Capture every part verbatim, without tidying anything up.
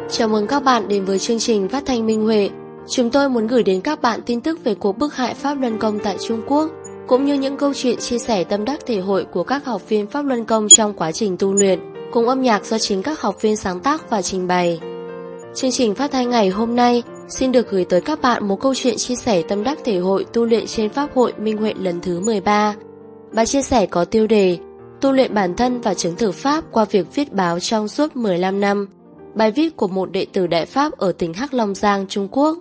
Chào mừng các bạn đến với chương trình phát thanh Minh Huệ. Chúng tôi muốn gửi đến các bạn tin tức về cuộc bức hại Pháp Luân Công tại Trung Quốc, cũng như những câu chuyện chia sẻ tâm đắc thể hội của các học viên Pháp Luân Công trong quá trình tu luyện, cùng âm nhạc do chính các học viên sáng tác và trình bày. Chương trình phát thanh ngày hôm nay xin được gửi tới các bạn một câu chuyện chia sẻ tâm đắc thể hội tu luyện trên Pháp hội Minh Huệ lần thứ mười ba. Bài chia sẻ có tiêu đề Tu luyện bản thân và chứng thực Pháp qua việc viết báo trong suốt mười lăm năm. Bài viết của một đệ tử Đại Pháp ở tỉnh Hắc Long Giang, Trung Quốc.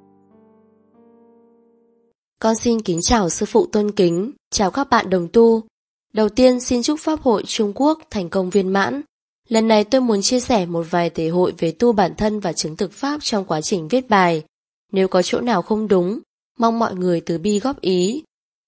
Con xin kính chào sư phụ tôn kính, chào các bạn đồng tu. Đầu tiên xin chúc Pháp hội Trung Quốc thành công viên mãn. Lần này tôi muốn chia sẻ một vài thể hội về tu bản thân và chứng thực Pháp trong quá trình viết bài. Nếu có chỗ nào không đúng, mong mọi người từ bi góp ý.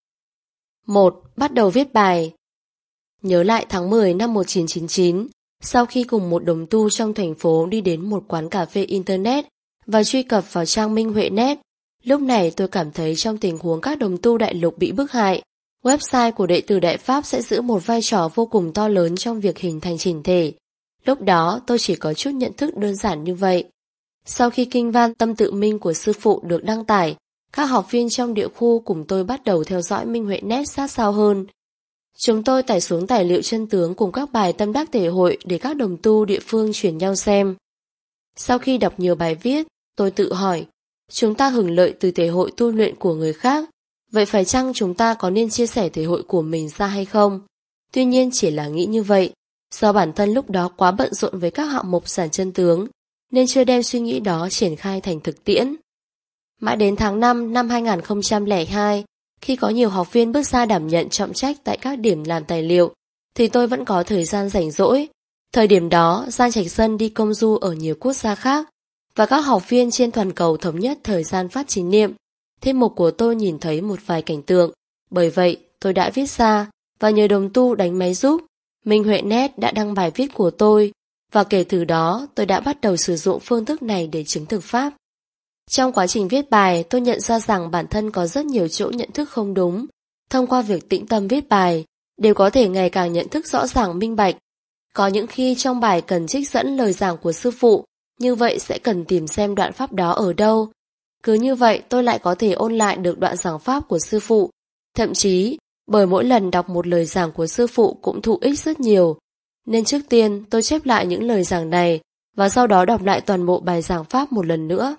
một. Bắt đầu viết bài. Nhớ lại tháng mười năm một nghìn chín trăm chín mươi chín, sau khi cùng một đồng tu trong thành phố đi đến một quán cà phê internet và truy cập vào trang Minh Huệ Net, lúc này tôi cảm thấy trong tình huống các đồng tu đại lục bị bức hại, website của đệ tử Đại Pháp sẽ giữ một vai trò vô cùng to lớn trong việc hình thành chỉnh thể. Lúc đó tôi chỉ có chút nhận thức đơn giản như vậy. Sau khi kinh văn Tâm Tự Minh của sư phụ được đăng tải, các học viên trong địa khu cùng tôi bắt đầu theo dõi Minh Huệ Net sát sao hơn. Chúng tôi tải xuống tài liệu chân tướng cùng các bài tâm đắc thể hội để các đồng tu địa phương chuyển nhau xem. Sau khi đọc nhiều bài viết, tôi tự hỏi, chúng ta hưởng lợi từ thể hội tu luyện của người khác, vậy phải chăng chúng ta có nên chia sẻ thể hội của mình ra hay không? Tuy nhiên chỉ là nghĩ như vậy, do bản thân lúc đó quá bận rộn với các hạng mục giảng chân tướng, nên chưa đem suy nghĩ đó triển khai thành thực tiễn. Mãi đến tháng năm năm hai nghìn không trăm lẻ hai, khi có nhiều học viên bước ra đảm nhận trọng trách tại các điểm làm tài liệu, thì tôi vẫn có thời gian rảnh rỗi. Thời điểm đó, Giang Trạch Dân đi công du ở nhiều quốc gia khác, và các học viên trên toàn cầu thống nhất thời gian phát chính niệm. Thêm mục của tôi nhìn thấy một vài cảnh tượng, bởi vậy tôi đã viết ra, và nhờ đồng tu đánh máy giúp, Minh Huệ Net đã đăng bài viết của tôi, và kể từ đó tôi đã bắt đầu sử dụng phương thức này để chứng thực Pháp. Trong quá trình viết bài, tôi nhận ra rằng bản thân có rất nhiều chỗ nhận thức không đúng. Thông qua việc tĩnh tâm viết bài, đều có thể ngày càng nhận thức rõ ràng minh bạch. Có những khi trong bài cần trích dẫn lời giảng của sư phụ, như vậy sẽ cần tìm xem đoạn pháp đó ở đâu. Cứ như vậy tôi lại có thể ôn lại được đoạn giảng pháp của sư phụ. Thậm chí, bởi mỗi lần đọc một lời giảng của sư phụ cũng thụ ích rất nhiều. Nên trước tiên tôi chép lại những lời giảng này, và sau đó đọc lại toàn bộ bài giảng pháp một lần nữa.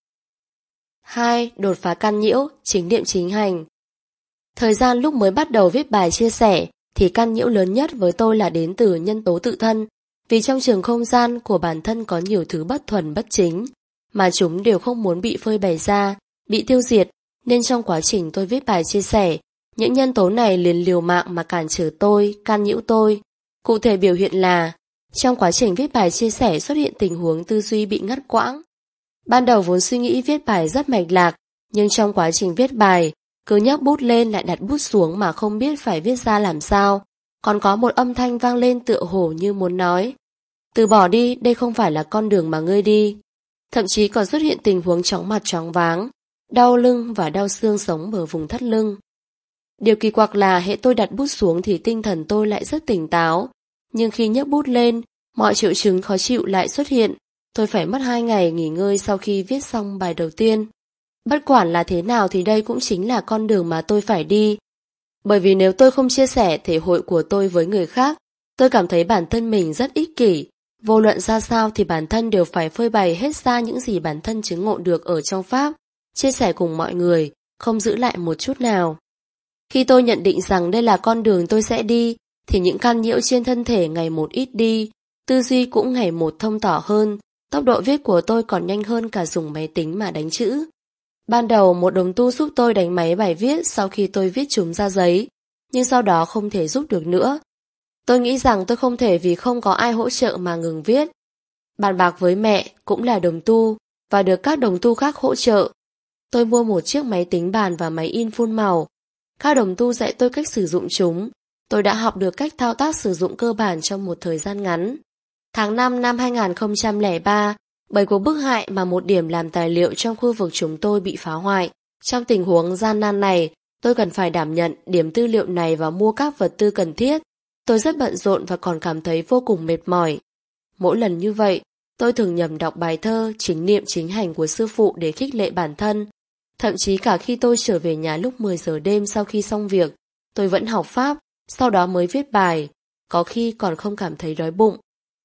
hai. Đột phá căn nhiễu, chính niệm chính hành. Thời gian lúc mới bắt đầu viết bài chia sẻ thì căn nhiễu lớn nhất với tôi là đến từ nhân tố tự thân, vì trong trường không gian của bản thân có nhiều thứ bất thuần bất chính, mà chúng đều không muốn bị phơi bày ra, bị tiêu diệt, nên trong quá trình tôi viết bài chia sẻ, những nhân tố này liền liều mạng mà cản trở tôi, căn nhiễu tôi. Cụ thể biểu hiện là, trong quá trình viết bài chia sẻ xuất hiện tình huống tư duy bị ngắt quãng. Ban đầu vốn suy nghĩ viết bài rất mạch lạc, nhưng trong quá trình viết bài, cứ nhấc bút lên lại đặt bút xuống mà không biết phải viết ra làm sao. Còn có một âm thanh vang lên tựa hồ như muốn nói, từ bỏ đi, đây không phải là con đường mà ngươi đi. Thậm chí còn xuất hiện tình huống chóng mặt choáng váng, đau lưng và đau xương sống ở vùng thắt lưng. Điều kỳ quặc là hễ tôi đặt bút xuống thì tinh thần tôi lại rất tỉnh táo, nhưng khi nhấc bút lên, mọi triệu chứng khó chịu lại xuất hiện. Tôi phải mất hai ngày nghỉ ngơi sau khi viết xong bài đầu tiên. Bất quản là thế nào thì đây cũng chính là con đường mà tôi phải đi. Bởi vì nếu tôi không chia sẻ thể hội của tôi với người khác, tôi cảm thấy bản thân mình rất ích kỷ. Vô luận ra sao thì bản thân đều phải phơi bày hết ra những gì bản thân chứng ngộ được ở trong Pháp, chia sẻ cùng mọi người, không giữ lại một chút nào. Khi tôi nhận định rằng đây là con đường tôi sẽ đi, thì những căn nhiễu trên thân thể ngày một ít đi, tư duy cũng ngày một thông tỏ hơn. Tốc độ viết của tôi còn nhanh hơn cả dùng máy tính mà đánh chữ. Ban đầu một đồng tu giúp tôi đánh máy bài viết sau khi tôi viết chúng ra giấy, nhưng sau đó không thể giúp được nữa. Tôi nghĩ rằng tôi không thể vì không có ai hỗ trợ mà ngừng viết. Bàn bạc với mẹ cũng là đồng tu và được các đồng tu khác hỗ trợ. Tôi mua một chiếc máy tính bàn và máy in phun màu. Các đồng tu dạy tôi cách sử dụng chúng. Tôi đã học được cách thao tác sử dụng cơ bản trong một thời gian ngắn. Tháng năm năm hai nghìn không trăm lẻ ba, bởi cuộc bức hại mà một điểm làm tài liệu trong khu vực chúng tôi bị phá hoại. Trong tình huống gian nan này, tôi cần phải đảm nhận điểm tư liệu này và mua các vật tư cần thiết. Tôi rất bận rộn và còn cảm thấy vô cùng mệt mỏi. Mỗi lần như vậy, Tôi thường nhầm đọc bài thơ Chính niệm chính hành của sư phụ để khích lệ bản thân. Thậm chí cả khi tôi trở về nhà lúc mười giờ đêm sau khi xong việc, tôi vẫn học Pháp, sau đó mới viết bài, có khi còn không cảm thấy đói bụng.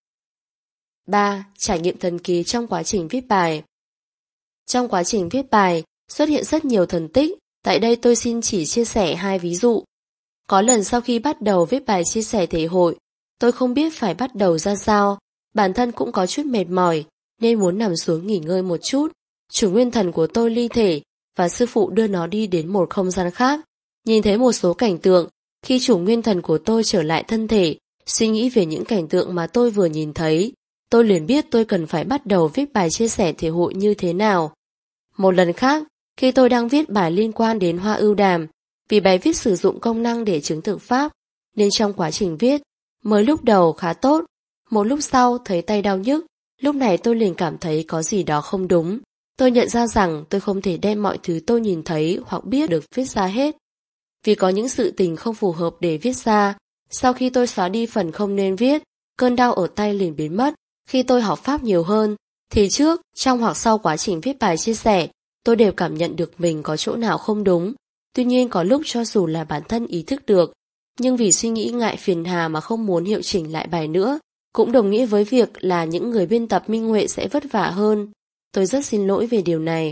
ba. Trải nghiệm thần kỳ trong quá trình viết bài. Trong quá trình viết bài, xuất hiện rất nhiều thần tích, tại đây tôi xin chỉ chia sẻ hai ví dụ. Có lần sau khi bắt đầu viết bài chia sẻ thể hội, tôi không biết phải bắt đầu ra sao, bản thân cũng có chút mệt mỏi, nên muốn nằm xuống nghỉ ngơi một chút. Chủ nguyên thần của tôi ly thể, và sư phụ đưa nó đi đến một không gian khác. Nhìn thấy một số cảnh tượng, khi chủ nguyên thần của tôi trở lại thân thể, suy nghĩ về những cảnh tượng mà tôi vừa nhìn thấy, tôi liền biết tôi cần phải bắt đầu viết bài chia sẻ thể hội như thế nào. Một lần khác, khi tôi đang viết bài liên quan đến hoa ưu đàm, vì bài viết sử dụng công năng để chứng thực pháp, nên trong quá trình viết, mới lúc đầu khá tốt, một lúc sau thấy tay đau nhức, lúc này tôi liền cảm thấy có gì đó không đúng. Tôi nhận ra rằng tôi không thể đem mọi thứ tôi nhìn thấy hoặc biết được viết ra hết, vì có những sự tình không phù hợp để viết ra. Sau khi tôi xóa đi phần không nên viết, cơn đau ở tay liền biến mất. Khi tôi học pháp nhiều hơn, thì trước, trong hoặc sau quá trình viết bài chia sẻ, tôi đều cảm nhận được mình có chỗ nào không đúng. Tuy nhiên có lúc cho dù là bản thân ý thức được, nhưng vì suy nghĩ ngại phiền hà mà không muốn hiệu chỉnh lại bài nữa, cũng đồng nghĩa với việc là những người biên tập minh huệ sẽ vất vả hơn. Tôi rất xin lỗi về điều này.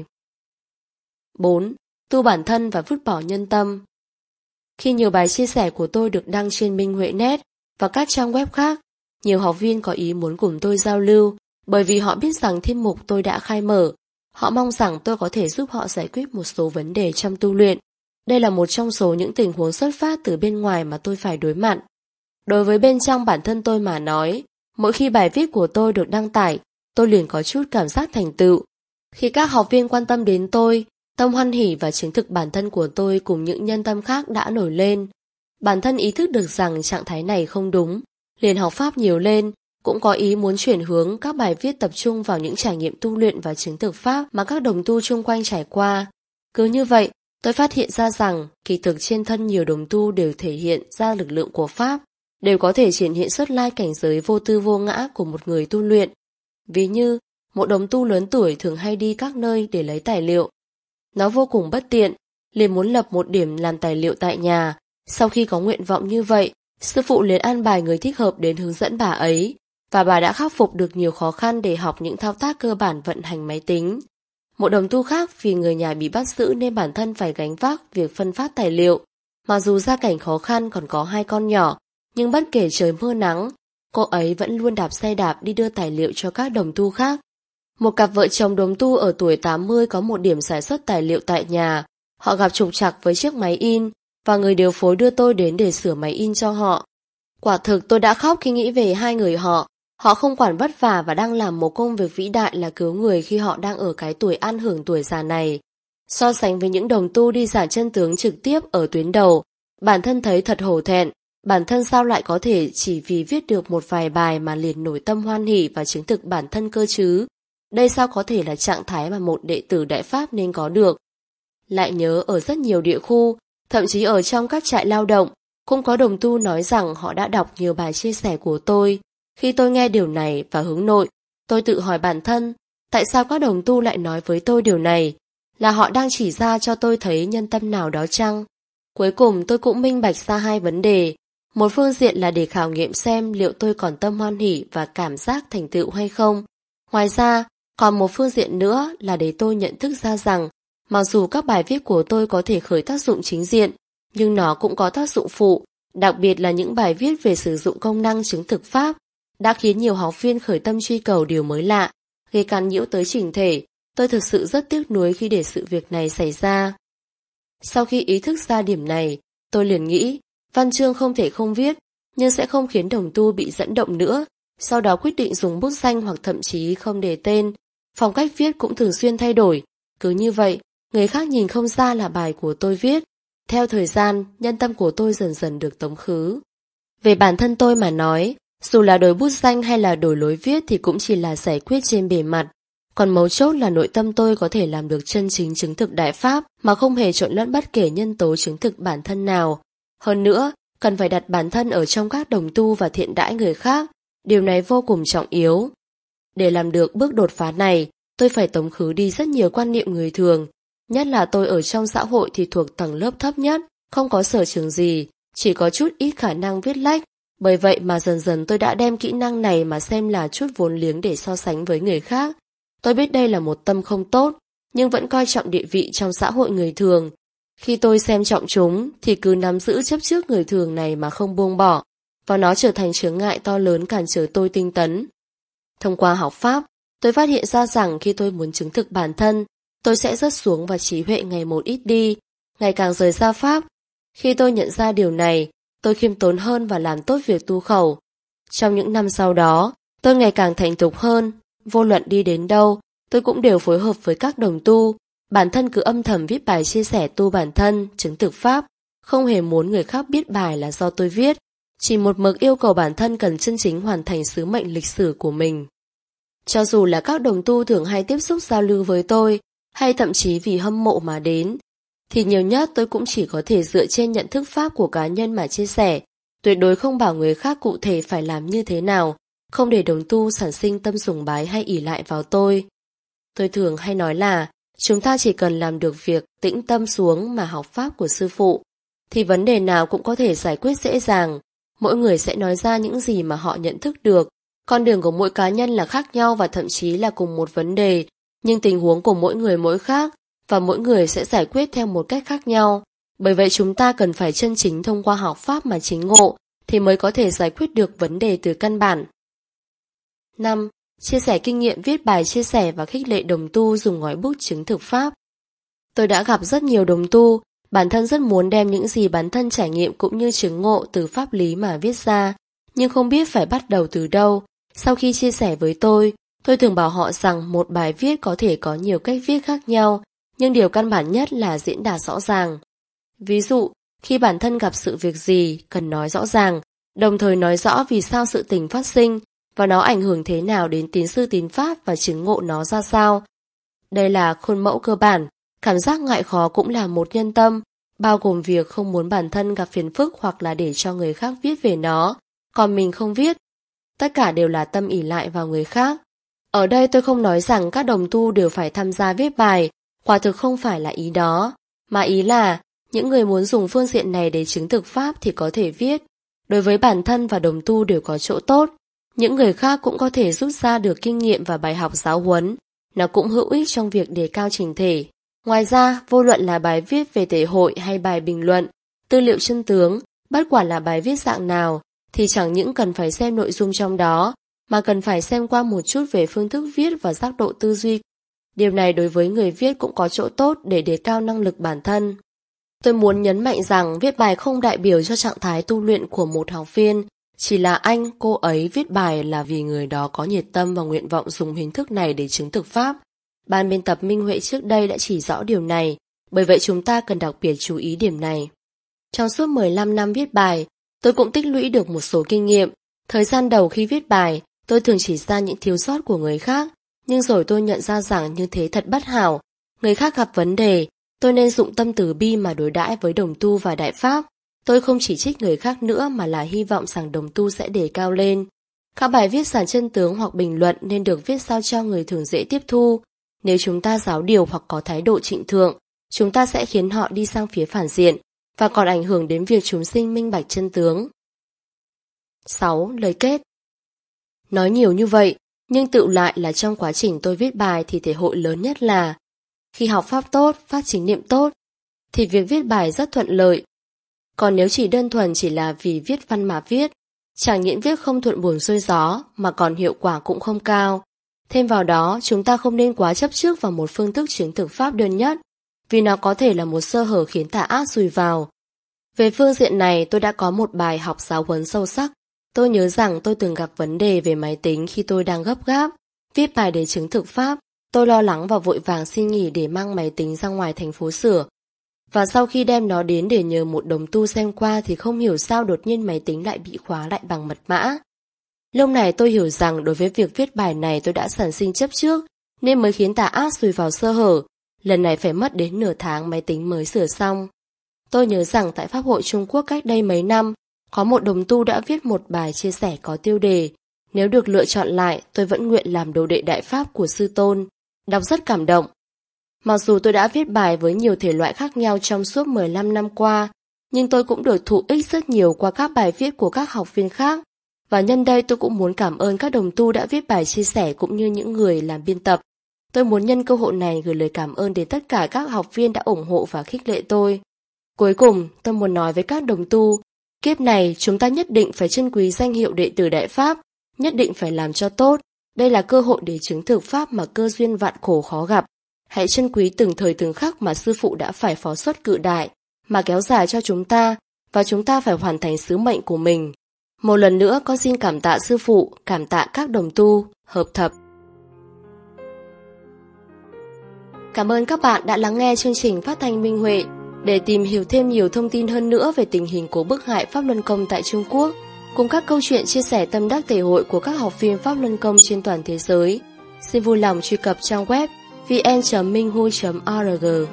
bốn. Tu bản thân và vứt bỏ nhân tâm. Khi nhiều bài chia sẻ của tôi được đăng trên Minh Huệ Net và các trang web khác, nhiều học viên có ý muốn cùng tôi giao lưu, bởi vì họ biết rằng thiên mục tôi đã khai mở. Họ mong rằng tôi có thể giúp họ giải quyết một số vấn đề trong tu luyện. Đây là một trong số những tình huống xuất phát từ bên ngoài mà tôi phải đối mặt. Đối với bên trong bản thân tôi mà nói, mỗi khi bài viết của tôi được đăng tải, tôi liền có chút cảm giác thành tựu. Khi các học viên quan tâm đến tôi, tâm hoan hỉ và chứng thực bản thân của tôi cùng những nhân tâm khác đã nổi lên. Bản thân ý thức được rằng trạng thái này không đúng, liền học pháp nhiều lên, cũng có ý muốn chuyển hướng các bài viết tập trung vào những trải nghiệm tu luyện và chứng thực pháp mà các đồng tu chung quanh trải qua. Cứ như vậy, tôi phát hiện ra rằng kỳ thực trên thân nhiều đồng tu đều thể hiện ra lực lượng của pháp, đều có thể triển hiện xuất lai cảnh giới vô tư vô ngã của một người tu luyện. Ví như, một đồng tu lớn tuổi thường hay đi các nơi để lấy tài liệu. Nó vô cùng bất tiện, liền muốn lập một điểm làm tài liệu tại nhà. Sau khi có nguyện vọng như vậy, sư phụ liền an bài người thích hợp đến hướng dẫn bà ấy, và bà đã khắc phục được nhiều khó khăn để học những thao tác cơ bản vận hành máy tính. Một đồng tu khác vì người nhà bị bắt giữ nên bản thân phải gánh vác việc phân phát tài liệu. Mặc dù gia cảnh khó khăn còn có hai con nhỏ, nhưng bất kể trời mưa nắng, cô ấy vẫn luôn đạp xe đạp đi đưa tài liệu cho các đồng tu khác. Một cặp vợ chồng đồng tu ở tuổi tám mươi có một điểm sản xuất tài liệu tại nhà. Họ gặp trục trặc với chiếc máy in, và người điều phối đưa tôi đến để sửa máy in cho họ. Quả thực tôi đã khóc khi nghĩ về hai người họ. Họ không quản vất vả và đang làm một công việc vĩ đại là cứu người khi họ đang ở cái tuổi an hưởng tuổi già này. So sánh với những đồng tu đi giảng chân tướng trực tiếp ở tuyến đầu, bản thân thấy thật hổ thẹn. Bản thân sao lại có thể chỉ vì viết được một vài bài mà liền nổi tâm hoan hỉ và chứng thực bản thân cơ chứ? Đây sao có thể là trạng thái mà một đệ tử Đại Pháp nên có được? Lại nhớ ở rất nhiều địa khu, thậm chí ở trong các trại lao động, cũng có đồng tu nói rằng họ đã đọc nhiều bài chia sẻ của tôi. Khi tôi nghe điều này và hướng nội, tôi tự hỏi bản thân, tại sao các đồng tu lại nói với tôi điều này? Là họ đang chỉ ra cho tôi thấy nhân tâm nào đó chăng? Cuối cùng tôi cũng minh bạch ra hai vấn đề. Một phương diện là để khảo nghiệm xem liệu tôi còn tâm hoan hỉ và cảm giác thành tựu hay không. Ngoài ra, còn một phương diện nữa là để tôi nhận thức ra rằng, mặc dù các bài viết của tôi có thể khởi tác dụng chính diện, nhưng nó cũng có tác dụng phụ, đặc biệt là những bài viết về sử dụng công năng chứng thực pháp, đã khiến nhiều học viên khởi tâm truy cầu điều mới lạ, gây cản nhiễu tới chỉnh thể. Tôi thực sự rất tiếc nuối khi để sự việc này xảy ra. Sau khi ý thức ra điểm này, tôi liền nghĩ, văn chương không thể không viết, nhưng sẽ không khiến đồng tu bị dẫn động nữa. Sau đó quyết định dùng bút danh hoặc thậm chí không đề tên. Phong cách viết cũng thường xuyên thay đổi. Cứ như vậy, người khác nhìn không ra là bài của tôi viết. Theo thời gian, nhân tâm của tôi dần dần được tống khứ. Về bản thân tôi mà nói, dù là đổi bút danh hay là đổi lối viết thì cũng chỉ là giải quyết trên bề mặt. Còn mấu chốt là nội tâm tôi có thể làm được chân chính chứng thực đại pháp mà không hề trộn lẫn bất kể nhân tố chứng thực bản thân nào. Hơn nữa, cần phải đặt bản thân ở trong các đồng tu và thiện đãi người khác. Điều này vô cùng trọng yếu. Để làm được bước đột phá này, tôi phải tống khứ đi rất nhiều quan niệm người thường. Nhất là tôi ở trong xã hội thì thuộc tầng lớp thấp nhất, không có sở trường gì, chỉ có chút ít khả năng viết lách. Bởi vậy mà dần dần tôi đã đem kỹ năng này mà xem là chút vốn liếng để so sánh với người khác. Tôi biết đây là một tâm không tốt, nhưng vẫn coi trọng địa vị trong xã hội người thường. Khi tôi xem trọng chúng thì cứ nắm giữ chấp trước người thường này mà không buông bỏ, và nó trở thành chướng ngại to lớn cản trở tôi tinh tấn. Thông qua học Pháp, tôi phát hiện ra rằng khi tôi muốn chứng thực bản thân, tôi sẽ rớt xuống và trí huệ ngày một ít đi, ngày càng rời xa Pháp. Khi tôi nhận ra điều này, tôi khiêm tốn hơn và làm tốt việc tu khẩu. Trong những năm sau đó, tôi ngày càng thành thục hơn, vô luận đi đến đâu, tôi cũng đều phối hợp với các đồng tu. Bản thân cứ âm thầm viết bài chia sẻ tu bản thân, chứng thực Pháp, không hề muốn người khác biết bài là do tôi viết, chỉ một mực yêu cầu bản thân cần chân chính hoàn thành sứ mệnh lịch sử của mình. Cho dù là các đồng tu thường hay tiếp xúc giao lưu với tôi, hay thậm chí vì hâm mộ mà đến, thì nhiều nhất tôi cũng chỉ có thể dựa trên nhận thức Pháp của cá nhân mà chia sẻ, tuyệt đối không bảo người khác cụ thể phải làm như thế nào, không để đồng tu sản sinh tâm sùng bái hay ỷ lại vào tôi. Tôi thường hay nói là, chúng ta chỉ cần làm được việc tĩnh tâm xuống mà học Pháp của sư phụ, thì vấn đề nào cũng có thể giải quyết dễ dàng. Mỗi người sẽ nói ra những gì mà họ nhận thức được. Con đường của mỗi cá nhân là khác nhau và thậm chí là cùng một vấn đề, nhưng tình huống của mỗi người mỗi khác, và mỗi người sẽ giải quyết theo một cách khác nhau. Bởi vậy chúng ta cần phải chân chính thông qua học Pháp mà chính ngộ, thì mới có thể giải quyết được vấn đề từ căn bản. năm. Chia sẻ kinh nghiệm viết bài chia sẻ và khích lệ đồng tu dùng ngòi bút chứng thực Pháp. Tôi đã gặp rất nhiều đồng tu, bản thân rất muốn đem những gì bản thân trải nghiệm cũng như chứng ngộ từ pháp lý mà viết ra, nhưng không biết phải bắt đầu từ đâu. Sau khi chia sẻ với tôi, tôi thường bảo họ rằng một bài viết có thể có nhiều cách viết khác nhau, nhưng điều căn bản nhất là diễn đạt rõ ràng. Ví dụ, khi bản thân gặp sự việc gì, cần nói rõ ràng, đồng thời nói rõ vì sao sự tình phát sinh, và nó ảnh hưởng thế nào đến tín sư tín pháp và chứng ngộ nó ra sao. Đây là khuôn mẫu cơ bản. Cảm giác ngại khó cũng là một nhân tâm, bao gồm việc không muốn bản thân gặp phiền phức hoặc là để cho người khác viết về nó, còn mình không viết. Tất cả đều là tâm ỷ lại vào người khác. Ở đây tôi không nói rằng các đồng tu đều phải tham gia viết bài, quả thực không phải là ý đó, mà ý là những người muốn dùng phương diện này để chứng thực Pháp thì có thể viết. Đối với bản thân và đồng tu đều có chỗ tốt, những người khác cũng có thể rút ra được kinh nghiệm và bài học giáo huấn, nó cũng hữu ích trong việc đề cao trình thể. Ngoài ra, vô luận là bài viết về thể hội hay bài bình luận, tư liệu chân tướng, bất quả là bài viết dạng nào, thì chẳng những cần phải xem nội dung trong đó, mà cần phải xem qua một chút về phương thức viết và giác độ tư duy. Điều này đối với người viết cũng có chỗ tốt để đề cao năng lực bản thân. Tôi muốn nhấn mạnh rằng viết bài không đại biểu cho trạng thái tu luyện của một học viên, chỉ là anh, cô ấy viết bài là vì người đó có nhiệt tâm và nguyện vọng dùng hình thức này để chứng thực Pháp. Ban biên tập Minh Huệ trước đây đã chỉ rõ điều này, bởi vậy chúng ta cần đặc biệt chú ý điểm này. Trong suốt mười lăm năm viết bài, tôi cũng tích lũy được một số kinh nghiệm. Thời gian đầu khi viết bài, tôi thường chỉ ra những thiếu sót của người khác, nhưng rồi tôi nhận ra rằng như thế thật bất hảo. Người khác gặp vấn đề, tôi nên dụng tâm từ bi mà đối đãi với đồng tu và đại pháp. Tôi không chỉ trích người khác nữa mà là hy vọng rằng đồng tu sẽ đề cao lên. Các bài viết giảng chân tướng hoặc bình luận nên được viết sao cho người thường dễ tiếp thu. Nếu chúng ta giáo điều hoặc có thái độ trịnh thượng, chúng ta sẽ khiến họ đi sang phía phản diện, và còn ảnh hưởng đến việc chúng sinh minh bạch chân tướng. sáu. Lời kết. Nói nhiều như vậy, nhưng tựu lại là trong quá trình tôi viết bài thì thể hội lớn nhất là khi học Pháp tốt, phát chính niệm tốt, thì việc viết bài rất thuận lợi. Còn nếu chỉ đơn thuần chỉ là vì viết văn mà viết, chẳng những viết không thuận buồm xuôi gió mà còn hiệu quả cũng không cao. Thêm vào đó, chúng ta không nên quá chấp trước vào một phương thức chứng thực Pháp đơn nhất, vì nó có thể là một sơ hở khiến tà ác dùi vào. Về phương diện này, tôi đã có một bài học giáo huấn sâu sắc. Tôi nhớ rằng tôi từng gặp vấn đề về máy tính khi tôi đang gấp gáp viết bài để chứng thực Pháp. Tôi lo lắng và vội vàng xin nghỉ để mang máy tính ra ngoài thành phố sửa. Và sau khi đem nó đến để nhờ một đồng tu xem qua thì không hiểu sao đột nhiên máy tính lại bị khóa lại bằng mật mã. Lúc này tôi hiểu rằng đối với việc viết bài này tôi đã sản sinh chấp trước, nên mới khiến tà ác dùi vào sơ hở. Lần này phải mất đến nửa tháng máy tính mới sửa xong. Tôi nhớ rằng tại Pháp hội Trung Quốc cách đây mấy năm, có một đồng tu đã viết một bài chia sẻ có tiêu đề Nếu được lựa chọn lại, tôi vẫn nguyện làm đồ đệ đại pháp của sư tôn. Đọc rất cảm động. Mặc dù tôi đã viết bài với nhiều thể loại khác nhau trong suốt mười lăm năm qua, nhưng tôi cũng được thụ ích rất nhiều qua các bài viết của các học viên khác. Và nhân đây tôi cũng muốn cảm ơn các đồng tu đã viết bài chia sẻ cũng như những người làm biên tập. Tôi muốn nhân cơ hội này gửi lời cảm ơn đến tất cả các học viên đã ủng hộ và khích lệ tôi. Cuối cùng, tôi muốn nói với các đồng tu, kiếp này chúng ta nhất định phải trân quý danh hiệu đệ tử Đại Pháp, nhất định phải làm cho tốt. Đây là cơ hội để chứng thực Pháp mà cơ duyên vạn khổ khó gặp. Hãy trân quý từng thời từng khắc mà sư phụ đã phải phó xuất cự đại, mà kéo dài cho chúng ta, và chúng ta phải hoàn thành sứ mệnh của mình. Một lần nữa con xin cảm tạ sư phụ, cảm tạ các đồng tu, hợp thập. Cảm ơn các bạn đã lắng nghe chương trình phát thanh Minh Huệ. Để tìm hiểu thêm nhiều thông tin hơn nữa về tình hình của bức hại Pháp Luân Công tại Trung Quốc, cùng các câu chuyện chia sẻ tâm đắc thể hội của các học viên Pháp Luân Công trên toàn thế giới, xin vui lòng truy cập trang web vn chấm minhui chấm org.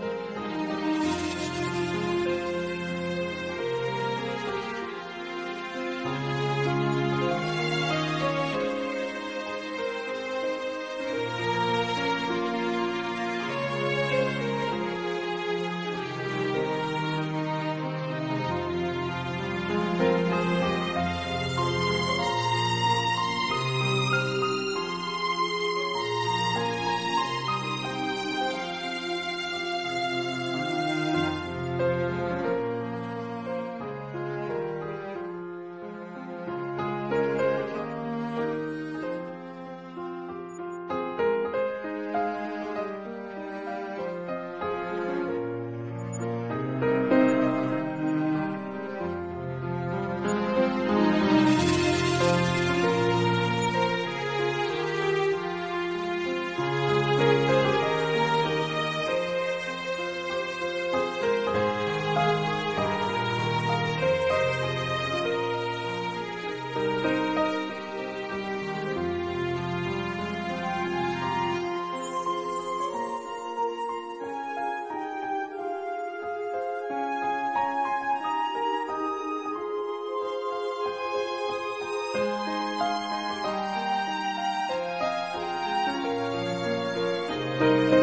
Thank you.